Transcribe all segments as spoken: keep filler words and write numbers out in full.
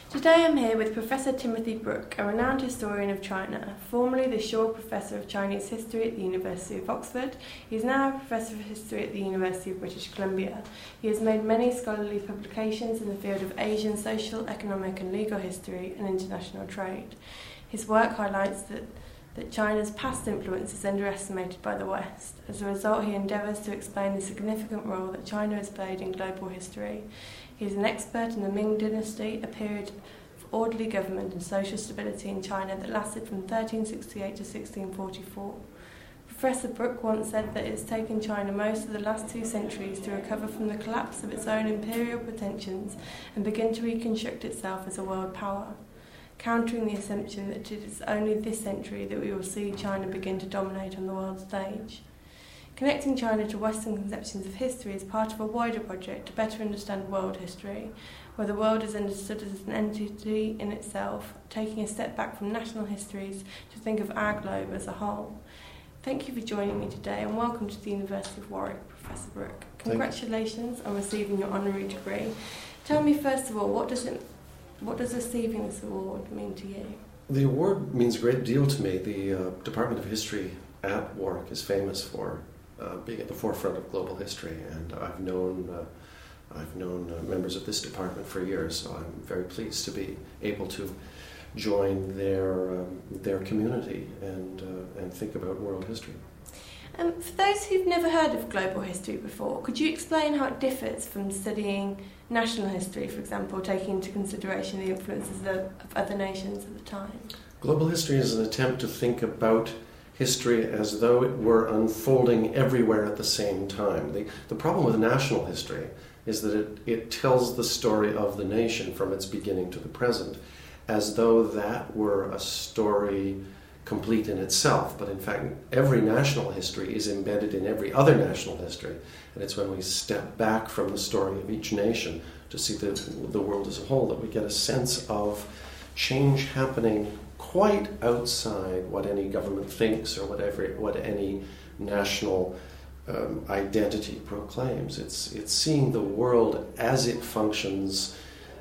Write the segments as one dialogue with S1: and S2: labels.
S1: Today I'm here with Professor Timothy Brook, a renowned historian of China, formerly the Shaw Professor of Chinese History at the University of Oxford. He is now a Professor of History at the University of British Columbia. He has made many scholarly publications in the field of Asian social, economic and legal history and international trade. His work highlights that, that China's past influence is underestimated by the West. As a result, he endeavours to explain the significant role that China has played in global history. He is an expert in the Ming Dynasty, a period of orderly government and social stability in China that lasted from thirteen sixty-eight to sixteen forty-four. Professor Brook once said that it has taken China most of the last two centuries to recover from the collapse of its own imperial pretensions and begin to reconstruct itself as a world power, countering the assumption that it is only this century that we will see China begin to dominate on the world stage. Connecting China to Western conceptions of history is part of a wider project to better understand world history, where the world is understood as an entity in itself, taking a step back from national histories to think of our globe as a whole. Thank you for joining me today and welcome to the University of Warwick, Professor Brook. Congratulations on receiving your honorary degree. Tell me first of all, what does it, what does receiving this award mean to you?
S2: The award means a great deal to me. The uh, Department of History at Warwick is famous for Uh, being at the forefront of global history, and I've known uh, I've known uh, members of this department for years, so I'm very pleased to be able to join their um, their community and uh, and think about world history.
S1: Um, for those who've never heard of global history before, could you explain how it differs from studying national history, for example, taking into consideration the influences of, of other nations at the time?
S2: Global history is an attempt to think about history as though it were unfolding everywhere at the same time. The, the problem with national history is that it, it tells the story of the nation from its beginning to the present, as though that were a story complete in itself. But in fact, every national history is embedded in every other national history, and it's when we step back from the story of each nation to see the, the world as a whole that we get a sense of change happening quite outside what any government thinks or whatever, what any national um, identity proclaims. It's it's seeing the world as it functions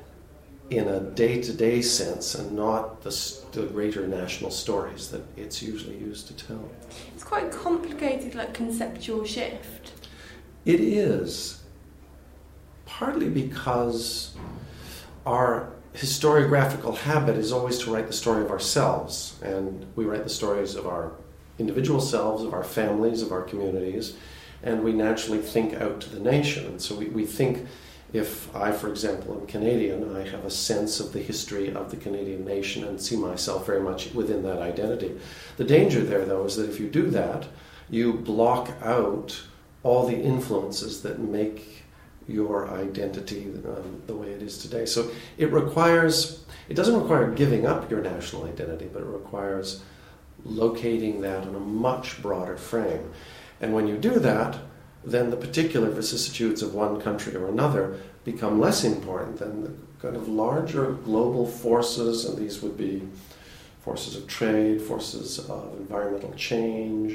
S2: in a day-to-day sense and not the, the greater national stories that it's usually used to tell.
S1: It's quite a complicated, like, conceptual shift.
S2: It is, partly because our historiographical habit is always to write the story of ourselves, and we write the stories of our individual selves, of our families, of our communities, and we naturally think out to the nation. And so we, we think, if I, for example, am Canadian, I have a sense of the history of the Canadian nation and see myself very much within that identity. The danger there, though, is that if you do that, you block out all the influences that make your identity um, the way it is today. So it requires, it doesn't require giving up your national identity, but it requires locating that in a much broader frame. And when you do that, then the particular vicissitudes of one country or another become less important than the kind of larger global forces, and these would be forces of trade, forces of environmental change,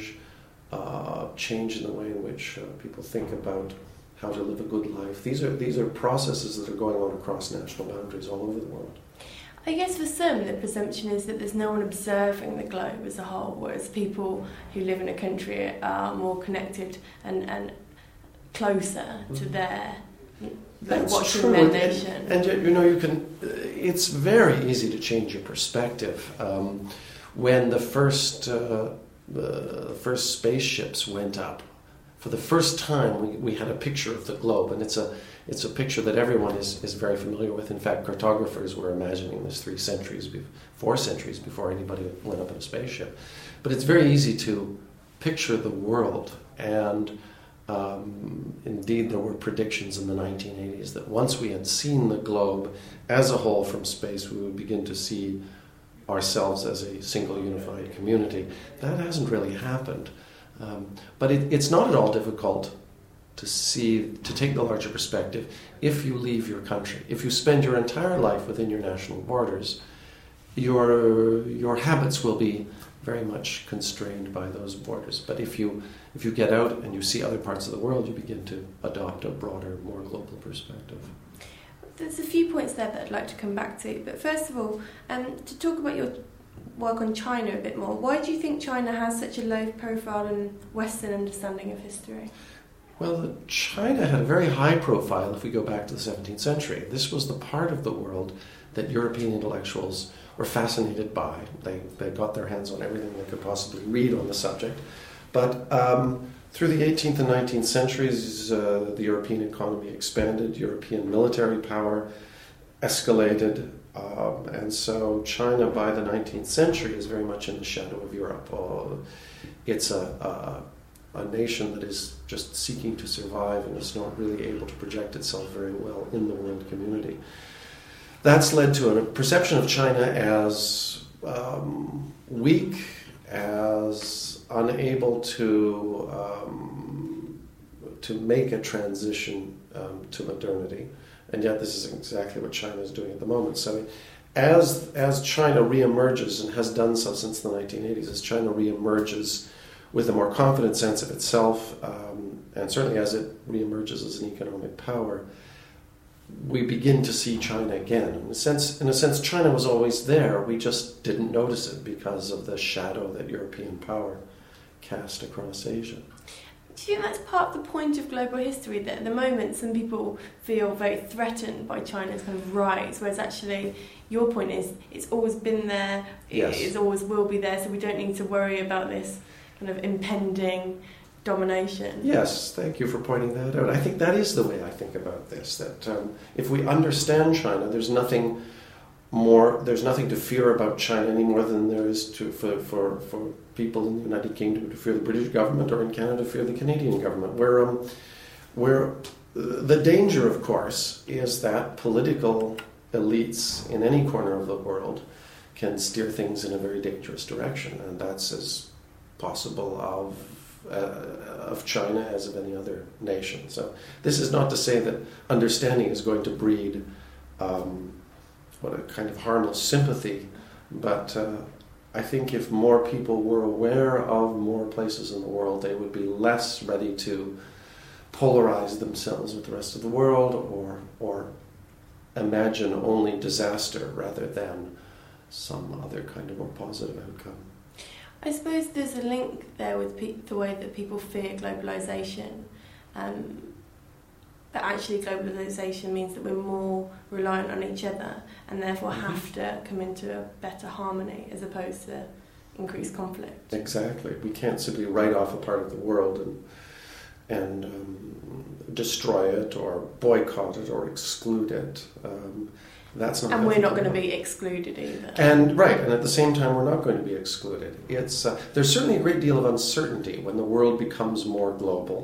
S2: uh, change in the way in which uh, people think about how to live a good life. These are these are processes that are going on across national boundaries all over the world.
S1: I guess for some, the presumption is that there's no one observing the globe as a whole, whereas people who live in a country are more connected and, and closer mm-hmm. to their, like, watching
S2: true.
S1: their nation.
S2: And, and yet, you know, you can. It's very easy to change your perspective. Um, when the first uh, the first spaceships went up, for the first time, we, we had a picture of the globe, and it's a it's a picture that everyone is, is very familiar with. In fact, cartographers were imagining this three centuries, four centuries before anybody went up in a spaceship. But it's very easy to picture the world, and um, indeed there were predictions in the nineteen eighties that once we had seen the globe as a whole from space, we would begin to see ourselves as a single unified community. That hasn't really happened. Um, but it, it's not at all difficult to see, to take the larger perspective if you leave your country. If you spend your entire life within your national borders, your your habits will be very much constrained by those borders. But if you if you get out and you see other parts of the world, you begin to adopt a broader, more global perspective.
S1: there's a few points there that I'd like to come back to. But first of all, um, to talk about your work on China a bit more, why do you think China has such a low profile and Western understanding of history?
S2: Well, China had a very high profile if we go back to the seventeenth century. This was the part of the world that European intellectuals were fascinated by. They, they got their hands on everything they could possibly read on the subject. But um, through the eighteenth and nineteenth centuries, uh, the European economy expanded, European military power escalated, um, and so China by the nineteenth century is very much in the shadow of Europe. Uh, it's a, a, a nation that is just seeking to survive and is not really able to project itself very well in the world community. That's led to a perception of China as um, weak, as unable to um, to make a transition um, to modernity, and yet this is exactly what China is doing at the moment. So, as as China reemerges and has done so since the nineteen eighties, as China reemerges with a more confident sense of itself, um, and certainly as it reemerges as an economic power, we begin to see China again. In a sense, in a sense, China was always there. We just didn't notice it because of the shadow that European power cast across Asia.
S1: Do you think that's part of the point of global history, that at the moment some people feel very threatened by China's kind of rise, whereas actually your point is it's always been there,
S2: yes.
S1: it always will be there, so we don't need to worry about this kind of impending domination?
S2: Yes, thank you for pointing that out. I think that is the way I think about this, that um, if we understand China, there's nothing more, there's nothing to fear about China any more than there is to for, for, for people in the United Kingdom to fear the British government, or in Canada to fear the Canadian government. Where, um, where the danger, of course, is that political elites in any corner of the world can steer things in a very dangerous direction, and that's as possible of Uh, of China as of any other nation. So this is not to say that understanding is going to breed um, what a kind of harmless sympathy, but uh, I think if more people were aware of more places in the world, they would be less ready to polarize themselves with the rest of the world, or or imagine only disaster rather than some other kind of more positive outcome.
S1: I suppose there's a link there with pe- the way that people fear globalisation, um, but actually globalisation means that we're more reliant on each other and therefore have to come into a better harmony as opposed to increased conflict.
S2: Exactly. We can't simply write off a part of the world and and um, destroy it or boycott it or exclude it. Um, That's not
S1: and we're not going to be excluded either.
S2: And right, and at the same time, we're not going to be excluded. It's uh, there's certainly a great deal of uncertainty when the world becomes more global.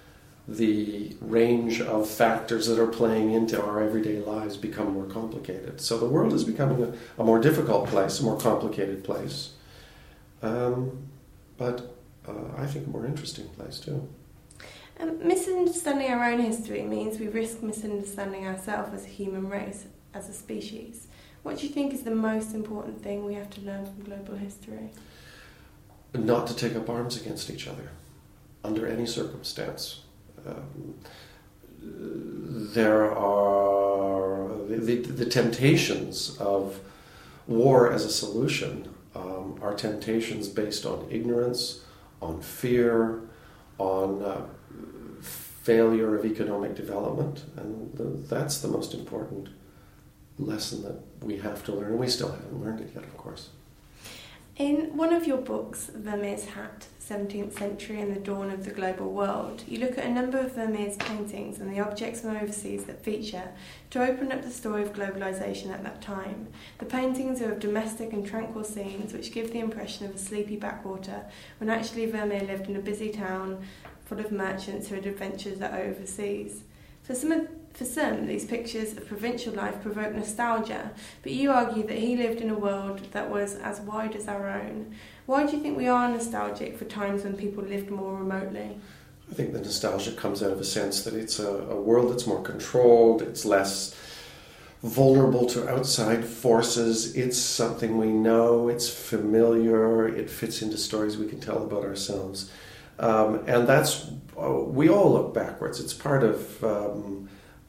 S2: The range of factors that are playing into our everyday lives become more complicated. So the world is becoming a, a more difficult place, a more complicated place, um, but uh, I think a more interesting place too.
S1: Um, misunderstanding our own history means we risk misunderstanding ourselves as a human race, as a species. What do you think is the most important thing we have to learn from global history?
S2: Not to take up arms against each other, under any circumstance. Um, there are the, the, the temptations of war as a solution um, are temptations based on ignorance, on fear, on uh, failure of economic development, and the, that's the most important lesson that we have to learn, and we still haven't learned it yet, of course.
S1: In one of your books, Vermeer's Hat, the seventeenth century and the Dawn of the Global World, you look at a number of Vermeer's paintings and the objects from overseas that feature to open up the story of globalisation at that time. The paintings are of domestic and tranquil scenes which give the impression of a sleepy backwater, when actually Vermeer lived in a busy town full of merchants who had adventures overseas. For some of For some, these pictures of provincial life provoke nostalgia, but you argue that he lived in a world that was as wide as our own. Why do you think we are nostalgic for times when people lived more remotely?
S2: I think the nostalgia comes out of a sense that it's a, a world that's more controlled, it's less vulnerable to outside forces, it's something we know, it's familiar, it fits into stories we can tell about ourselves. Um, and that's, uh, we all look backwards. It's part of... Um,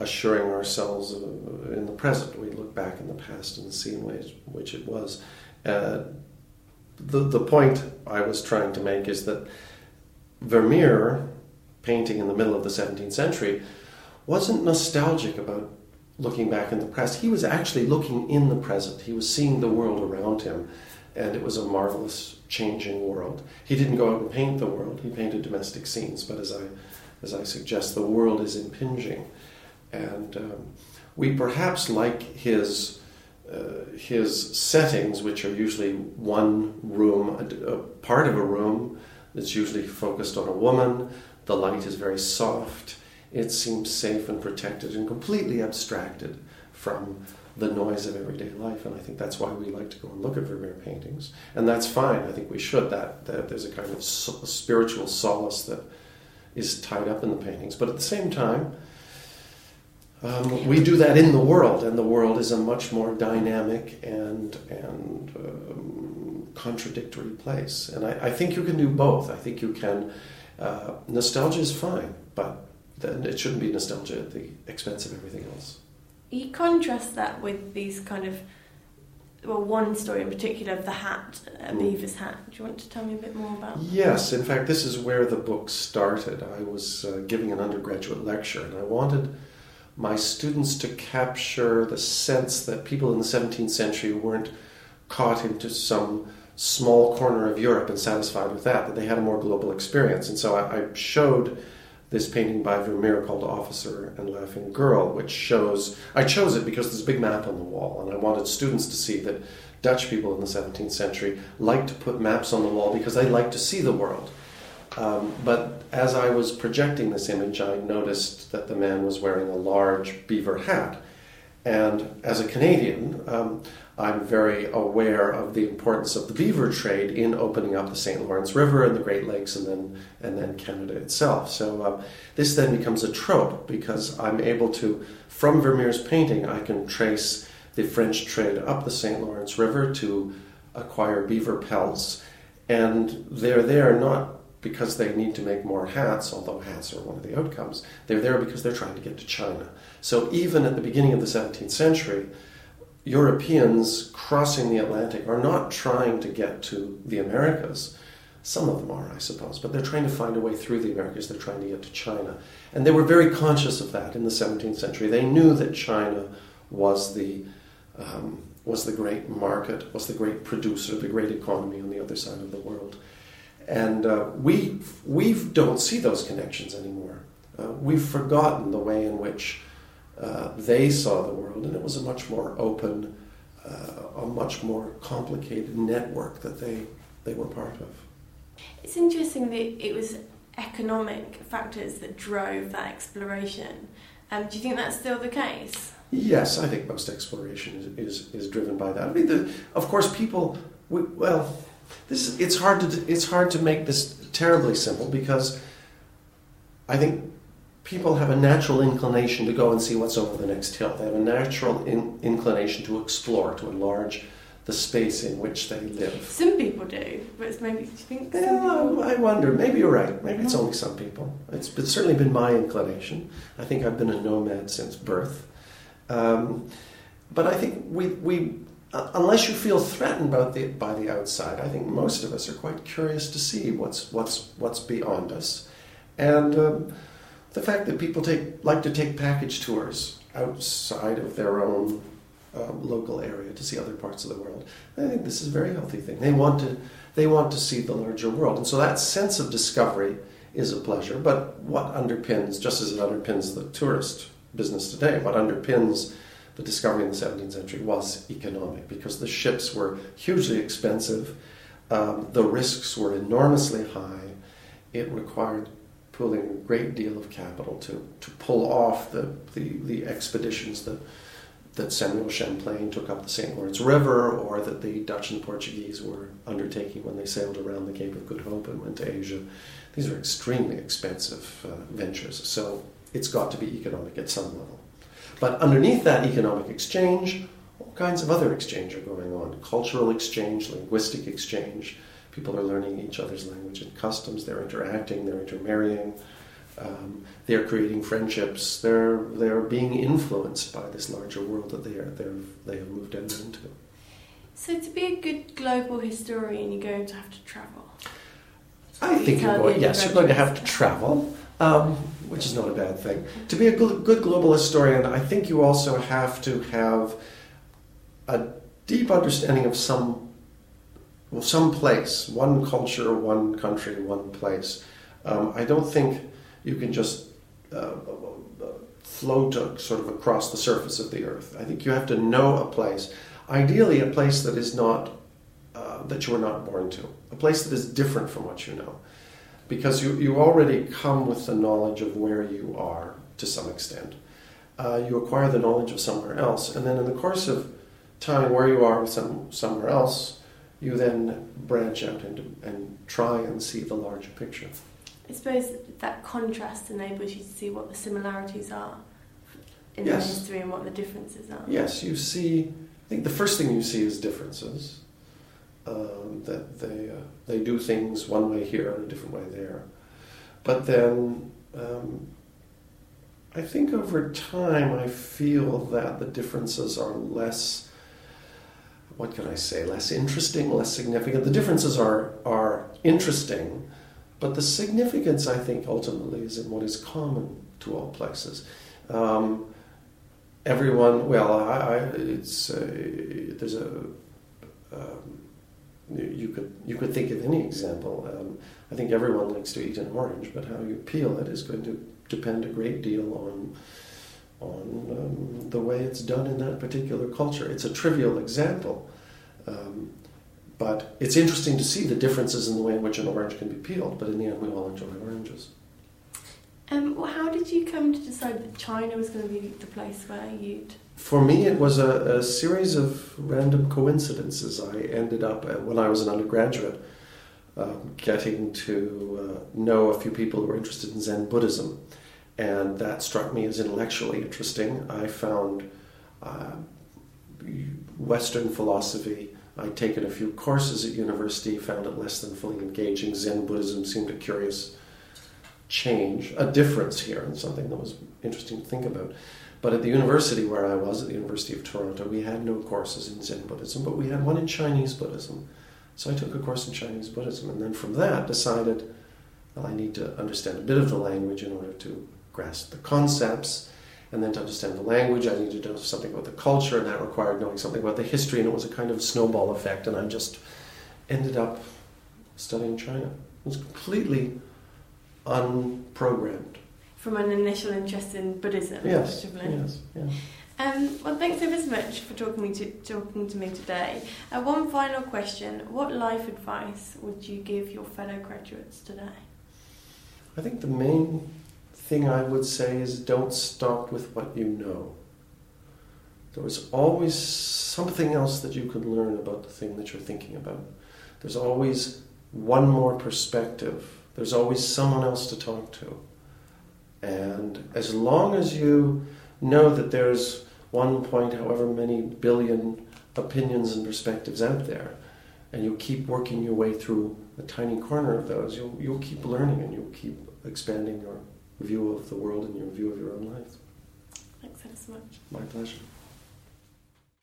S2: assuring ourselves uh, in the present. We look back in the past and see in ways which it was. Uh, the, the point I was trying to make is that Vermeer, painting in the middle of the seventeenth century, wasn't nostalgic about looking back in the past. He was actually looking in the present. He was seeing the world around him, and it was a marvelous, changing world. He didn't go out and paint the world. He painted domestic scenes, but as I, as I suggest, the world is impinging. And um, we perhaps like his uh, his settings, which are usually one room, a, a part of a room that's usually focused on a woman. The light is very soft. It seems safe and protected and completely abstracted from the noise of everyday life. And I think that's why we like to go and look at Vermeer paintings. And that's fine. I think we should. That, that there's a kind of so, spiritual solace that is tied up in the paintings. But at the same time, um, we do that in the world, and the world is a much more dynamic and and um, contradictory place. And I, I think you can do both. I think you can. Uh, nostalgia is fine, but then it shouldn't be nostalgia at the expense of everything else.
S1: You contrast that with these kind of, well, one story in particular of the hat, a mm. beaver's hat. Do you want to tell me a bit more about that?
S2: Yes, in fact, this is where the book started. I was uh, giving an undergraduate lecture, and I wanted my students to capture the sense that people in the seventeenth century weren't caught into some small corner of Europe and satisfied with that, that they had a more global experience. And so I, I showed this painting by Vermeer called Officer and Laughing Girl, which shows, I chose it because there's a big map on the wall, and I wanted students to see that Dutch people in the seventeenth century liked to put maps on the wall because they liked to see the world. Um, but as I was projecting this image, I noticed that the man was wearing a large beaver hat. And as a Canadian, um, I'm very aware of the importance of the beaver trade in opening up the Saint Lawrence River and the Great Lakes, and then and then Canada itself. So uh, this then becomes a trope, because I'm able to, from Vermeer's painting, I can trace the French trade up the Saint Lawrence River to acquire beaver pelts, and they're there not because they need to make more hats, although hats are one of the outcomes. They're there because they're trying to get to China. So even at the beginning of the seventeenth century, Europeans crossing the Atlantic are not trying to get to the Americas. Some of them are, I suppose, but they're trying to find a way through the Americas. They're trying to get to China. And they were very conscious of that in the seventeenth century. They knew that China was the um, was the great market, was the great producer, the great economy on the other side of the world. And uh, we we don't see those connections anymore. Uh, we've forgotten the way in which uh, they saw the world, and it was a much more open, uh, a much more complicated network that they, they were part of.
S1: It's interesting that it was economic factors that drove that exploration. Um, do you think that's still the case?
S2: Yes, I think most exploration is is, is driven by that. I mean, the, of course, people. We, well. This is, it's hard to it's hard to make this terribly simple, because I think people have a natural inclination to go and see what's over the next hill. They have a natural in, inclination to explore, to enlarge the space in which they live.
S1: Some people do, but it's maybe, do you think? Some
S2: yeah,
S1: people...
S2: I wonder. Maybe you're right. Maybe it's only some people. It's, it's certainly been my inclination. I think I've been a nomad since birth. Um, but I think we we. Uh, unless you feel threatened by the by the outside, I think most of us are quite curious to see what's what's what's beyond us, and um, the fact that people take like to take package tours outside of their own um, local area to see other parts of the world. I think this is a very healthy thing. They want to they want to see the larger world, and so that sense of discovery is a pleasure. But what underpins, just as it underpins the tourist business today, what underpins the discovery in the seventeenth century was economic, because the ships were hugely expensive, um, the risks were enormously high, it required pooling a great deal of capital to, to pull off the, the, the expeditions that, that Samuel Champlain took up the Saint Lawrence River, or that the Dutch and Portuguese were undertaking when they sailed around the Cape of Good Hope and went to Asia. These are extremely expensive uh, ventures, so it's got to be economic at some level. But underneath that economic exchange, all kinds of other exchange are going on. Cultural exchange, linguistic exchange. People are learning each other's language and customs. They're interacting, they're intermarrying. Um, they're creating friendships. They're they're being influenced by this larger world that they are they they have moved out into.
S1: So to be a good global historian, you're going to have to travel.
S2: I think you're going. Yes, you're going to have to travel, um, which is not a bad thing. To be a good, good global historian, I think you also have to have a deep understanding of some, well, some place, one culture, one country, one place. Um, I don't think you can just uh, float sort of across the surface of the earth. I think you have to know a place, ideally a place that is not uh, that you were not born to, a place that is different from what you know, because you, you already come with the knowledge of where you are to some extent. Uh, you acquire the knowledge of somewhere else, and then in the course of time where you are some, somewhere else, you then branch out into, and try and see the larger picture.
S1: I suppose that contrast enables you to see what the similarities are in
S2: Yes.
S1: the history and what the differences are.
S2: Yes, you see, I think the first thing you see is differences. Um, that they uh, they do things one way here and a different way there. But then um, I think over time I feel that the differences are less, what can I say, less interesting, less significant. The differences are, are interesting, but the significance, I think, ultimately is in what is common to all places. Um, everyone, well, I, I, it's uh, there's a um, you could you could think of any example. Um, I think everyone likes to eat an orange, but how you peel it is going to depend a great deal on on um, the way it's done in that particular culture. It's a trivial example, um, but it's interesting to see the differences in the way in which an orange can be peeled. But in the end, we all enjoy oranges.
S1: Um, well, how did you come to decide that China was going to be the place where you'd...
S2: For me, it was a, a series of random coincidences. I ended up, uh, when I was an undergraduate, um, getting to uh, know a few people who were interested in Zen Buddhism. And that struck me as intellectually interesting. I found uh, Western philosophy. I'd taken a few courses at university, found it less than fully engaging. Zen Buddhism seemed a curious change, a difference here, and something that was interesting to think about. But at the university where I was, at the University of Toronto, we had no courses in Zen Buddhism, but we had one in Chinese Buddhism. So I took a course in Chinese Buddhism, and then from that decided, well, I need to understand a bit of the language in order to grasp the concepts, and then to understand the language, I needed to know something about the culture, and that required knowing something about the history, and it was a kind of snowball effect, and I just ended up studying China. It was completely unprogrammed.
S1: From an initial interest in Buddhism,
S2: Yes,
S1: effectively.
S2: yes, yes.
S1: Um, well, thanks ever so much for talking me to talking to me today. Uh, one final question: what life advice would you give your fellow graduates today?
S2: I think the main thing I would say is don't stop with what you know. There is always something else that you can learn about the thing that you're thinking about. There's always one more perspective. There's always someone else to talk to. And as long as you know that there's one point, however many billion opinions and perspectives out there, and you keep working your way through a tiny corner of those, you'll, you'll keep learning and you'll keep expanding your view of the world and your view of your own life.
S1: Thanks ever so much.
S2: My pleasure.